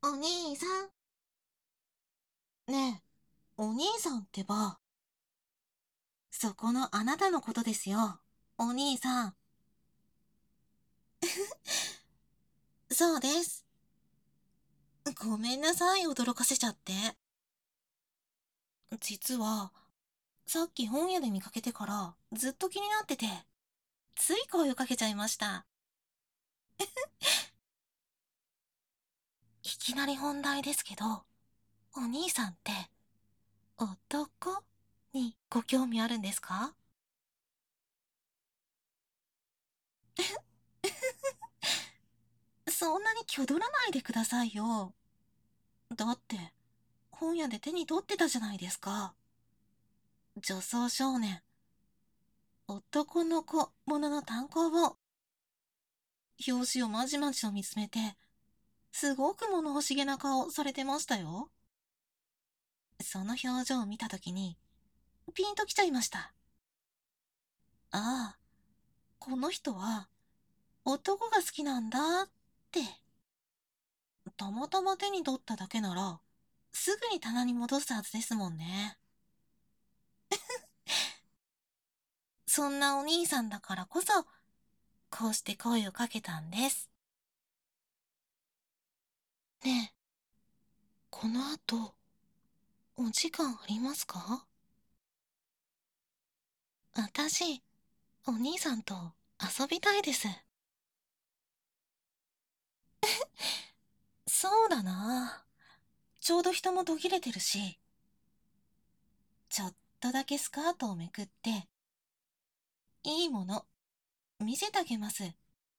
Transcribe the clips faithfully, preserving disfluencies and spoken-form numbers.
お兄さん。ねえ、お兄さんってば、そこのあなたのことですよ。お兄さん。そうです。ごめんなさい、驚かせちゃって。実は、さっき本屋で見かけてからずっと気になってて、つい声をかけちゃいました。いきなり本題ですけど、お兄さんって、男にご興味あるんですか？そんなに挙取らないでくださいよ。だって、本屋で手に取ってたじゃないですか。女装少年、男の子ものの単行本。表紙をまじまじと見つめて、すごく物欲しげな顔されてましたよ。その表情を見たときに、ピンときちゃいました。ああ、この人は男が好きなんだって。たまたま手に取っただけなら、すぐに棚に戻すはずですもんね。そんなお兄さんだからこそ、こうして声をかけたんです。ねえ、この後、お時間ありますか？私、お兄さんと遊びたいです。そうだな。ちょうど人も途切れてるし、ちょっとだけスカートをめくって、いいもの、見せてあげます。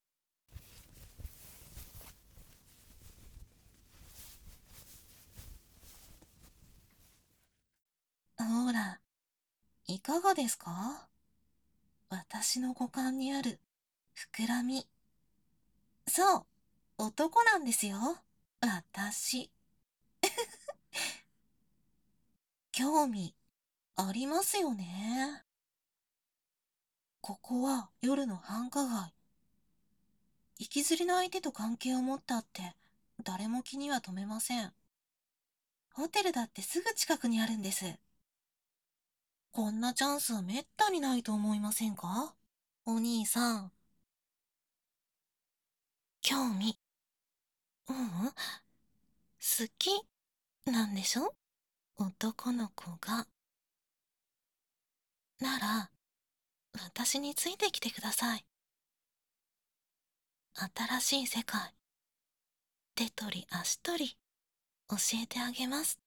ほら、いかがですか？私の股間にある膨らみ。そう、男なんですよ。私。興味ありますよね。ここは夜の繁華街。行きずりの相手と関係を持ったって誰も気には留めません。ホテルだってすぐ近くにあるんです。こんなチャンスはめったにないと思いませんか？お兄さん。興味、ううん、好きなんでしょ？男の子が。なら、私についてきてください。新しい世界、手取り足取り教えてあげます。